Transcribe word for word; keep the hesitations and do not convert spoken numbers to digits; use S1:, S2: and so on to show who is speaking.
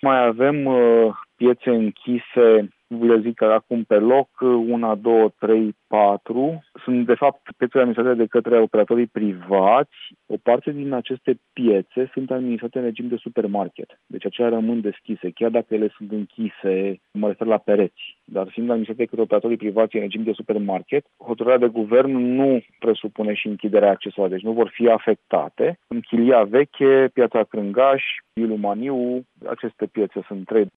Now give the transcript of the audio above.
S1: Mai avem uh, piețe închise, le zic acum pe loc, una, două, trei, patru. Sunt de fapt piețe administrate de către operatorii privați. O parte din aceste piețe sunt administrate în regim de supermarket. Deci acelea rămân deschise, chiar dacă ele sunt închise, mă refer la pereți. Dar fiind administrate de către operatorii privați în regim de supermarket, hotărârea de guvern nu presupune și închiderea accesoară, deci nu vor fi afectate. În Chilia Veche, Piața Crângaș, Iuliu Maniu, aceste piețe sunt trei